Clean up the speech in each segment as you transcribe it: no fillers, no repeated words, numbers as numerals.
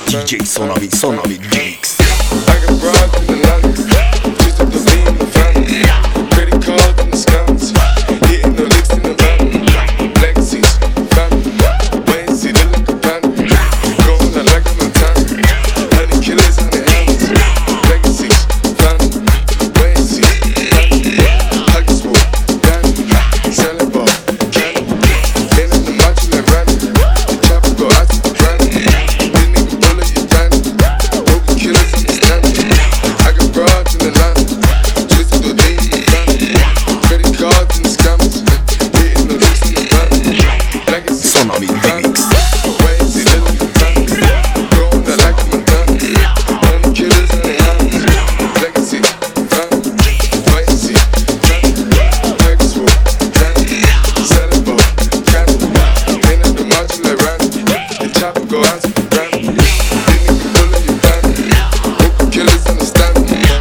DJ Sonami Mix. I got broad in the line, just up the lean in the van. Credit card in the scams, hitting the licks in the van. Legacies, family, wait and see the look of plan. Going out like I'm in town, honey killers on the hands. Legacies, family, wait and see, family. Huggy smoke, daddy, selling ball, candy. Then in the macho like Randy, the chopper go out to the granny. Didn't even pull up your granny, broken killers in the stand. I got broads in the line, twisted the day in the family. Credit cards and the scammers, hitting the licks in the van. Legacy, Sonami Mix. wait and see the look of plan. Going out like I'm in town, honey killers on the hands. Legacy, family, wait and see, family. Huggy smoke, daddy, selling ball, candy. Then in the macho like Randy, the chopper go out to the granny. Didn't even pull up your granny, broken killers in the stand.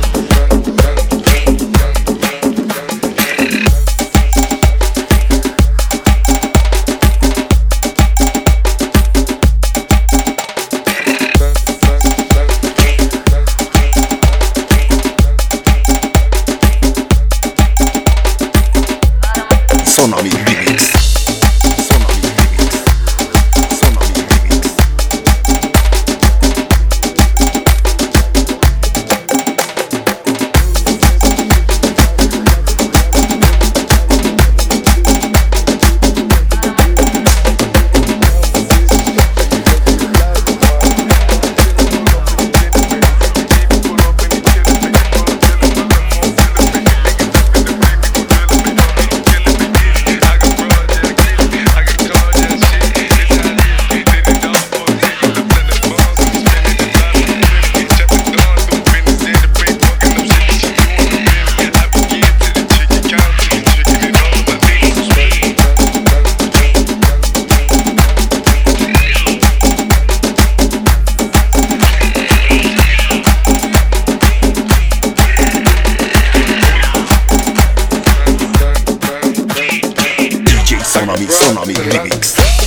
Sonami Mix. Sonami Mix. Sonami Mix. DJ Sonami Mix.